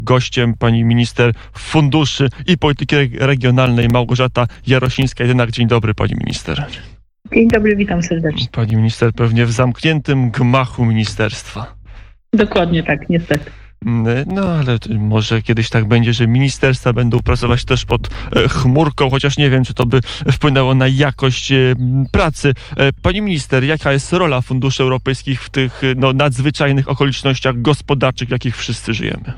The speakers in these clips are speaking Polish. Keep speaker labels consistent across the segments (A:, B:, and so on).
A: Gościem pani minister funduszy i polityki regionalnej Małgorzata Jarosińska-Jedynak. Dzień dobry, pani minister.
B: Dzień dobry, witam serdecznie.
A: Pani minister pewnie w zamkniętym gmachu ministerstwa.
B: Dokładnie tak, niestety.
A: No ale może kiedyś tak będzie, że ministerstwa będą pracować też pod chmurką, chociaż nie wiem, czy to by wpłynęło na jakość pracy. Pani minister, jaka jest rola funduszy europejskich w tych nadzwyczajnych okolicznościach gospodarczych, w jakich wszyscy żyjemy?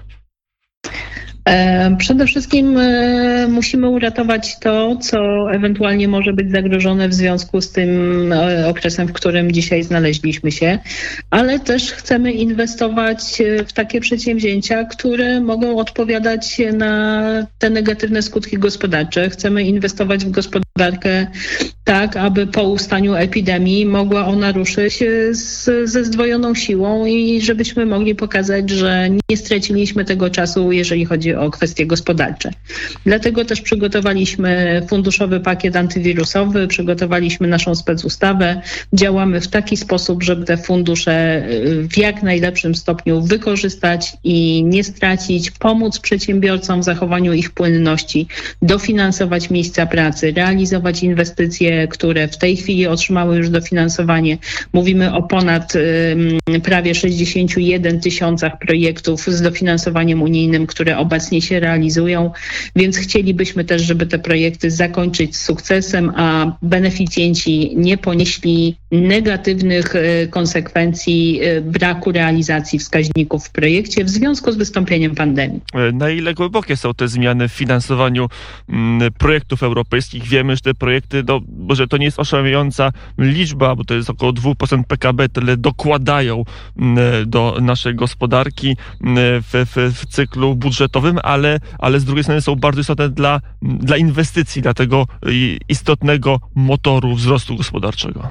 B: Przede wszystkim musimy uratować to, co ewentualnie może być zagrożone w związku z tym okresem, w którym dzisiaj znaleźliśmy się, ale też chcemy inwestować w takie przedsięwzięcia, które mogą odpowiadać na te negatywne skutki gospodarcze. Chcemy inwestować w gospodarkę tak, aby po ustaniu epidemii mogła ona ruszyć ze zdwojoną siłą i żebyśmy mogli pokazać, że nie straciliśmy tego czasu, jeżeli chodzi o kwestie gospodarcze. Dlatego też przygotowaliśmy funduszowy pakiet antywirusowy, przygotowaliśmy naszą specustawę. Działamy w taki sposób, żeby te fundusze w jak najlepszym stopniu wykorzystać i nie stracić, pomóc przedsiębiorcom w zachowaniu ich płynności, dofinansować miejsca pracy, realizować inwestycje, które w tej chwili otrzymały już dofinansowanie. Mówimy o ponad prawie 61 tysiącach projektów z dofinansowaniem unijnym, które obecnie się realizują, więc chcielibyśmy też, żeby te projekty zakończyć z sukcesem, a beneficjenci nie ponieśli negatywnych konsekwencji braku realizacji wskaźników w projekcie w związku z wystąpieniem pandemii.
A: Na ile głębokie są te zmiany w finansowaniu projektów europejskich? Wiemy, że te projekty, że to nie jest oszałamiająca liczba, bo to jest około 2% PKB, tyle dokładają do naszej gospodarki w cyklu budżetowym, ale z drugiej strony są bardzo istotne dla inwestycji, dla tego istotnego motoru wzrostu gospodarczego.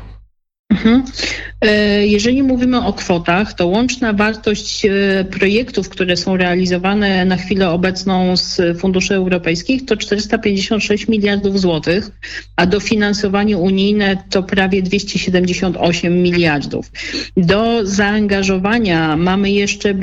B: Jeżeli mówimy o kwotach, to łączna wartość projektów, które są realizowane na chwilę obecną z funduszy europejskich, to 456 miliardów złotych, a dofinansowanie unijne to prawie 278 miliardów. Do zaangażowania mamy jeszcze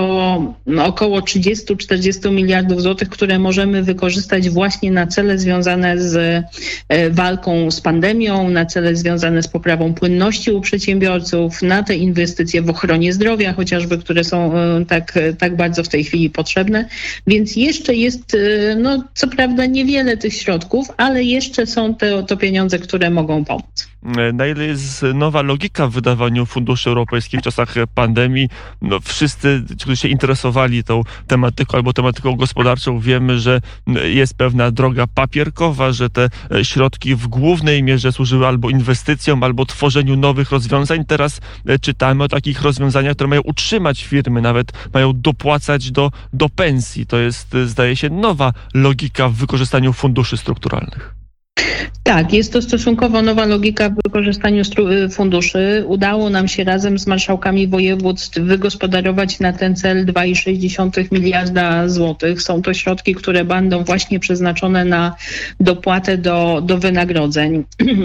B: około 30-40 miliardów złotych, które możemy wykorzystać właśnie na cele związane z walką z pandemią, na cele związane z poprawą płynności u przedsiębiorców, na te inwestycje w ochronie zdrowia chociażby, które są tak bardzo w tej chwili potrzebne. Więc jeszcze jest, co prawda niewiele tych środków, ale jeszcze są to pieniądze, które mogą pomóc.
A: Na ile jest nowa logika w wydawaniu funduszy europejskich w czasach pandemii? Wszyscy, którzy się interesowali tą tematyką albo tematyką gospodarczą, wiemy, że jest pewna droga papierkowa, że te środki w głównej mierze służyły albo inwestycjom, albo tworzeniu nowych rozwiązań. Teraz czytamy o takich rozwiązaniach, które mają utrzymać firmy, nawet mają dopłacać do pensji. To jest, zdaje się, nowa logika w wykorzystaniu funduszy strukturalnych.
B: Tak, jest to stosunkowo nowa logika w wykorzystaniu funduszy. Udało nam się razem z marszałkami województw wygospodarować na ten cel 2,6 miliarda złotych. Są to środki, które będą właśnie przeznaczone na dopłatę do wynagrodzeń.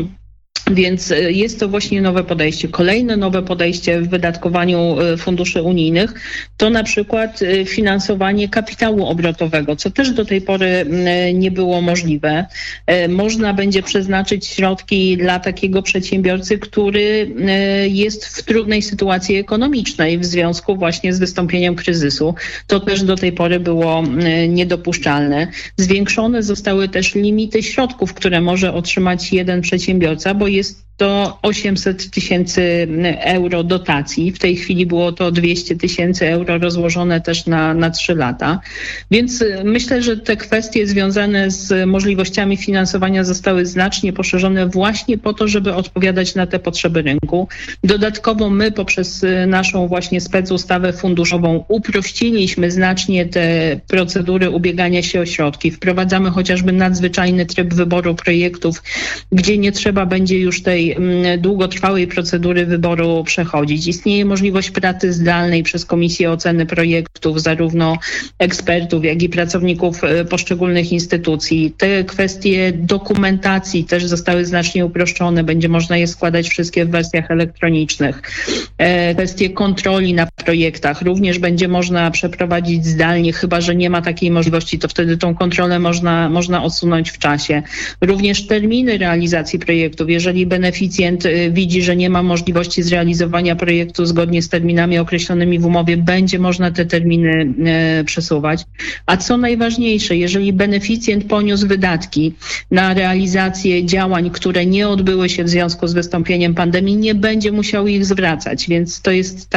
B: Więc jest to właśnie nowe podejście. Kolejne nowe podejście w wydatkowaniu funduszy unijnych to na przykład finansowanie kapitału obrotowego, co też do tej pory nie było możliwe. Można będzie przeznaczyć środki dla takiego przedsiębiorcy, który jest w trudnej sytuacji ekonomicznej w związku właśnie z wystąpieniem kryzysu. To też do tej pory było niedopuszczalne. Zwiększone zostały też limity środków, które może otrzymać jeden przedsiębiorca, bo jest to 800 tysięcy euro dotacji. W tej chwili było to 200 tysięcy euro rozłożone też na 3 lata. Więc myślę, że te kwestie związane z możliwościami finansowania zostały znacznie poszerzone właśnie po to, żeby odpowiadać na te potrzeby rynku. Dodatkowo my poprzez naszą właśnie specustawę funduszową uprościliśmy znacznie te procedury ubiegania się o środki. Wprowadzamy chociażby nadzwyczajny tryb wyboru projektów, gdzie nie trzeba będzie już tej tej długotrwałej procedury wyboru przechodzić. Istnieje możliwość pracy zdalnej przez Komisję Oceny Projektów, zarówno ekspertów, jak i pracowników poszczególnych instytucji. Te kwestie dokumentacji też zostały znacznie uproszczone. Będzie można je składać wszystkie w wersjach elektronicznych. Kwestie kontroli na projektach również będzie można przeprowadzić zdalnie, chyba że nie ma takiej możliwości, to wtedy tą kontrolę można odsunąć w czasie. Również terminy realizacji projektów. Jeżeli beneficjent widzi, że nie ma możliwości zrealizowania projektu zgodnie z terminami określonymi w umowie, będzie można te terminy przesuwać. A co najważniejsze, jeżeli beneficjent poniósł wydatki na realizację działań, które nie odbyły się w związku z wystąpieniem pandemii, nie będzie musiał ich zwracać. Więc to jest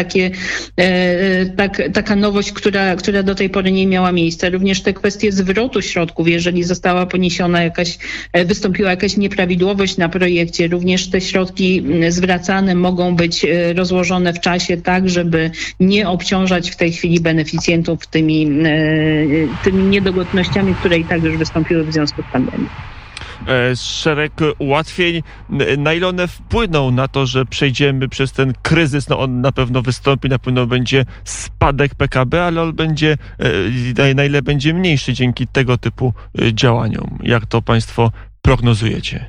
B: taka nowość, która do tej pory nie miała miejsca. Również te kwestie zwrotu środków, jeżeli wystąpiła jakaś nieprawidłowość na projekcie, również te środki zwracane mogą być rozłożone w czasie tak, żeby nie obciążać w tej chwili beneficjentów tymi niedogodnościami, które i tak już wystąpiły w związku z pandemią.
A: Szereg ułatwień. Na ile one wpłyną na to, że przejdziemy przez ten kryzys? No on na pewno wystąpi, na pewno będzie spadek PKB, ale on będzie, na ile będzie mniejszy dzięki tego typu działaniom? Jak to państwo prognozujecie?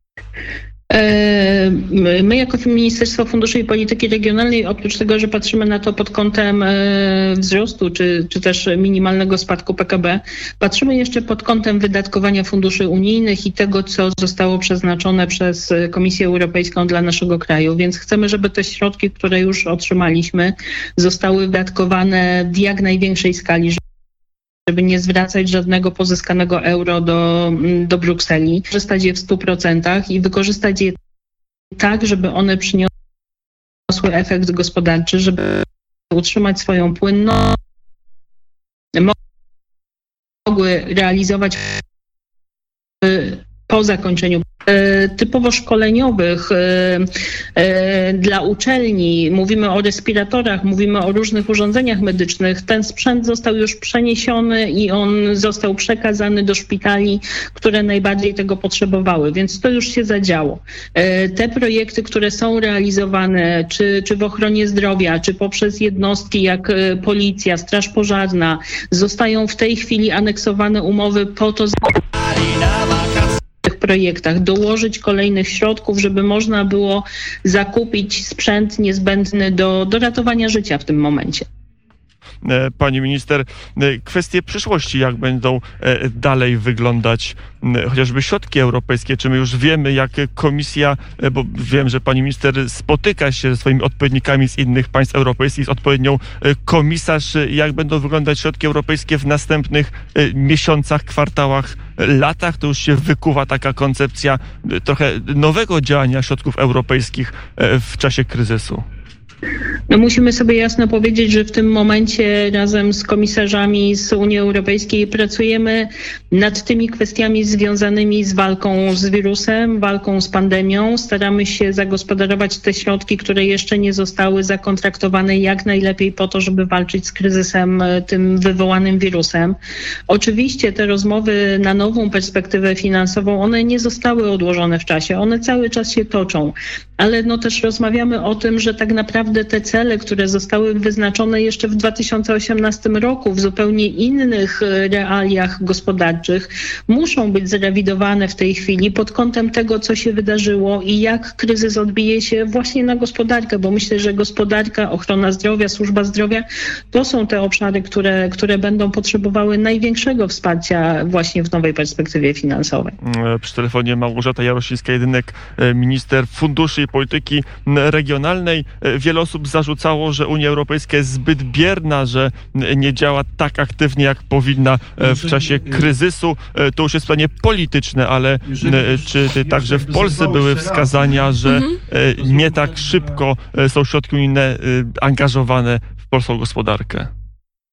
B: My jako Ministerstwo Funduszy i Polityki Regionalnej, oprócz tego, że patrzymy na to pod kątem wzrostu czy też minimalnego spadku PKB, patrzymy jeszcze pod kątem wydatkowania funduszy unijnych i tego, co zostało przeznaczone przez Komisję Europejską dla naszego kraju. Więc chcemy, żeby te środki, które już otrzymaliśmy, zostały wydatkowane w jak największej skali, żeby nie zwracać żadnego pozyskanego euro do Brukseli, wykorzystać je w 100% i wykorzystać je tak, żeby one przyniosły efekt gospodarczy, żeby utrzymać swoją płynność, mogły realizować po zakończeniu typowo szkoleniowych dla uczelni, mówimy o respiratorach, mówimy o różnych urządzeniach medycznych. Ten sprzęt został już przeniesiony i on został przekazany do szpitali, które najbardziej tego potrzebowały, więc to już się zadziało. Te projekty, które są realizowane, czy w ochronie zdrowia, czy poprzez jednostki jak Policja, Straż Pożarna, zostają w tej chwili aneksowane umowy po to, projektach, dołożyć kolejnych środków, żeby można było zakupić sprzęt niezbędny do ratowania życia w tym momencie.
A: Pani minister, kwestie przyszłości, jak będą dalej wyglądać chociażby środki europejskie? Czy my już wiemy, jak komisja, bo wiem, że pani minister spotyka się ze swoimi odpowiednikami z innych państw europejskich, z odpowiednią komisarz, jak będą wyglądać środki europejskie w następnych miesiącach, kwartałach, latach? To już się wykuwa taka koncepcja trochę nowego działania środków europejskich w czasie kryzysu.
B: No musimy sobie jasno powiedzieć, że w tym momencie razem z komisarzami z Unii Europejskiej pracujemy nad tymi kwestiami związanymi z walką z wirusem, walką z pandemią. Staramy się zagospodarować te środki, które jeszcze nie zostały zakontraktowane jak najlepiej po to, żeby walczyć z kryzysem tym wywołanym wirusem. Oczywiście te rozmowy na nową perspektywę finansową, one nie zostały odłożone w czasie, one cały czas się toczą, ale no też rozmawiamy o tym, że tak naprawdę te cele, które zostały wyznaczone jeszcze w 2018 roku w zupełnie innych realiach gospodarczych, muszą być zrewidowane w tej chwili pod kątem tego, co się wydarzyło i jak kryzys odbije się właśnie na gospodarkę, bo myślę, że gospodarka, ochrona zdrowia, służba zdrowia to są te obszary, które będą potrzebowały największego wsparcia właśnie w nowej perspektywie finansowej.
A: Przy telefonie Małgorzata Jarosińska-Jedynek, minister funduszy i polityki regionalnej. Wiele osób zarzucało, że Unia Europejska jest zbyt bierna, że nie działa tak aktywnie, jak powinna w czasie kryzysu. To już jest pytanie polityczne, ale czy także w Polsce były wskazania, że nie tak szybko są środki unijne angażowane w polską gospodarkę?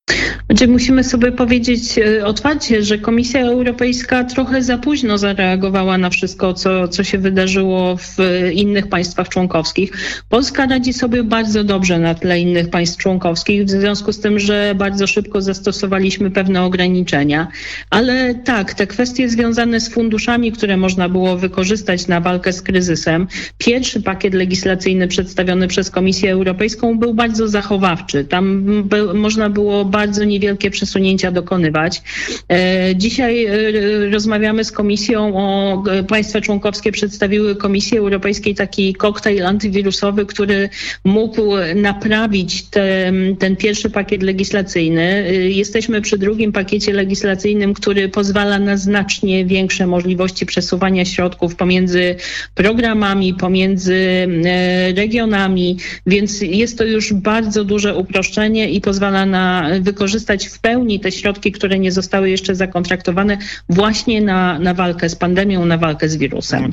B: Znaczy musimy sobie powiedzieć otwarcie, że Komisja Europejska trochę za późno zareagowała na wszystko, co się wydarzyło w innych państwach członkowskich. Polska radzi sobie bardzo dobrze na tle innych państw członkowskich, w związku z tym, że bardzo szybko zastosowaliśmy pewne ograniczenia. Ale tak, te kwestie związane z funduszami, które można było wykorzystać na walkę z kryzysem, pierwszy pakiet legislacyjny przedstawiony przez Komisję Europejską był bardzo zachowawczy. Tam można było bardzo niewielkie przesunięcia dokonywać. Dzisiaj rozmawiamy z Komisją, państwa członkowskie przedstawiły Komisji Europejskiej taki koktajl antywirusowy, który mógł naprawić ten pierwszy pakiet legislacyjny. Jesteśmy przy drugim pakiecie legislacyjnym, który pozwala na znacznie większe możliwości przesuwania środków pomiędzy programami, pomiędzy regionami, więc jest to już bardzo duże uproszczenie i pozwala wykorzystać w pełni te środki, które nie zostały jeszcze zakontraktowane właśnie na walkę z pandemią, na walkę z wirusem.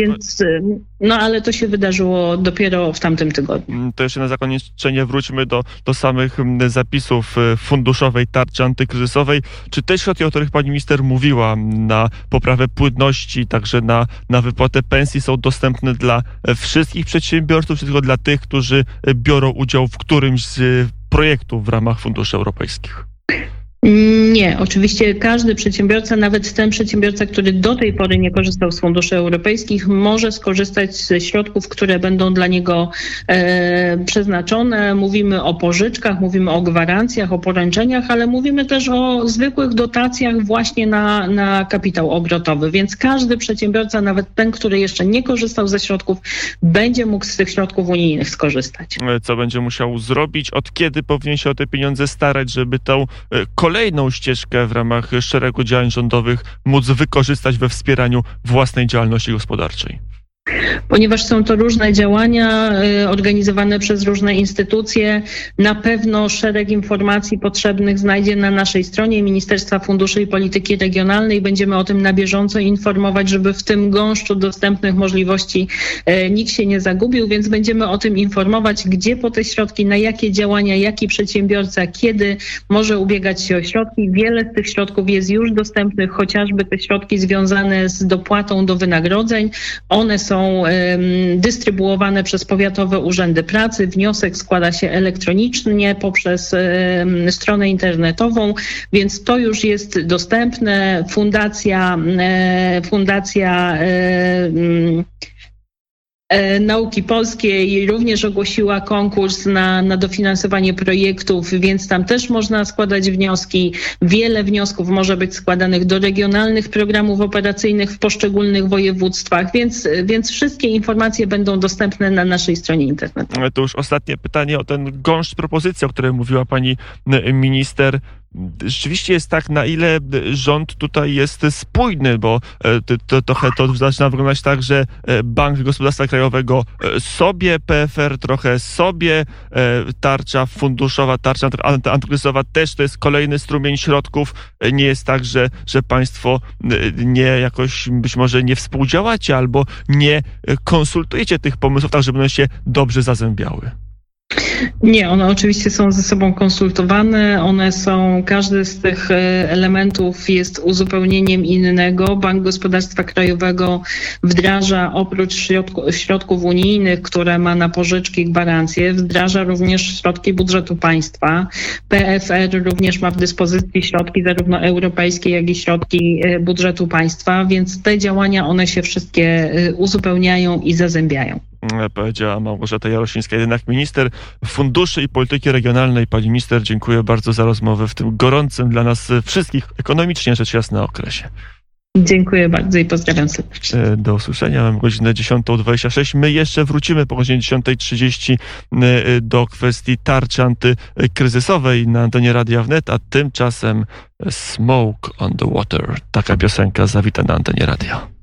B: Ale to się wydarzyło dopiero w tamtym tygodniu.
A: To jeszcze na zakończenie wróćmy do samych zapisów funduszowej tarczy antykryzysowej. Czy te środki, o których pani minister mówiła, na poprawę płynności, także na wypłatę pensji są dostępne dla wszystkich przedsiębiorców, czy tylko dla tych, którzy biorą udział w którymś z projektów w ramach funduszy europejskich?
B: Nie, oczywiście każdy przedsiębiorca, nawet ten przedsiębiorca, który do tej pory nie korzystał z funduszy europejskich, może skorzystać ze środków, które będą dla niego przeznaczone. Mówimy o pożyczkach, mówimy o gwarancjach, o poręczeniach, ale mówimy też o zwykłych dotacjach właśnie na kapitał obrotowy. Więc każdy przedsiębiorca, nawet ten, który jeszcze nie korzystał ze środków, będzie mógł z tych środków unijnych skorzystać.
A: Co będzie musiał zrobić? Od kiedy powinien się o te pieniądze starać, żeby tą kolejną ścieżkę w ramach szeregu działań rządowych móc wykorzystać we wspieraniu własnej działalności gospodarczej?
B: Ponieważ są to różne działania organizowane przez różne instytucje, na pewno szereg informacji potrzebnych znajdzie na naszej stronie Ministerstwa Funduszy i Polityki Regionalnej. Będziemy o tym na bieżąco informować, żeby w tym gąszczu dostępnych możliwości nikt się nie zagubił, więc będziemy o tym informować, gdzie po te środki, na jakie działania, jaki przedsiębiorca, kiedy może ubiegać się o środki. Wiele z tych środków jest już dostępnych, chociażby te środki związane z dopłatą do wynagrodzeń. One są dystrybuowane przez powiatowe urzędy pracy. Wniosek składa się elektronicznie poprzez stronę internetową, więc to już jest dostępne. Fundacja Nauki Polskiej również ogłosiła konkurs na dofinansowanie projektów, więc tam też można składać wnioski. Wiele wniosków może być składanych do regionalnych programów operacyjnych w poszczególnych województwach, więc wszystkie informacje będą dostępne na naszej stronie internetowej.
A: To już ostatnie pytanie o ten gąszcz propozycji, o której mówiła pani minister. Rzeczywiście jest tak, na ile rząd tutaj jest spójny, bo trochę to zaczyna wyglądać tak, że Bank Gospodarstwa Krajowego sobie, PFR trochę sobie, tarcza funduszowa, tarcza antykryzysowa też to jest kolejny strumień środków. Nie jest tak, że państwo nie jakoś być może nie współdziałacie albo nie konsultujecie tych pomysłów tak, żeby one się dobrze zazębiały.
B: Nie, one oczywiście są ze sobą konsultowane, każdy z tych elementów jest uzupełnieniem innego. Bank Gospodarstwa Krajowego wdraża oprócz środków unijnych, które ma na pożyczki i gwarancje, wdraża również środki budżetu państwa. PFR również ma w dyspozycji środki zarówno europejskie, jak i środki budżetu państwa, więc te działania, one się wszystkie uzupełniają i zazębiają.
A: Powiedziała Małgorzata Jarosińska, jednak minister funduszy i polityki regionalnej. Pani minister, dziękuję bardzo za rozmowę w tym gorącym dla nas wszystkich ekonomicznie rzecz jasna okresie.
B: Dziękuję bardzo i pozdrawiam serdecznie.
A: Do usłyszenia. Mamy godzinę 10:26. My jeszcze wrócimy po godzinie 10:30 do kwestii tarczy antykryzysowej na antenie Radia Wnet, a tymczasem Smoke on the Water. Taka piosenka zawita na antenie radia.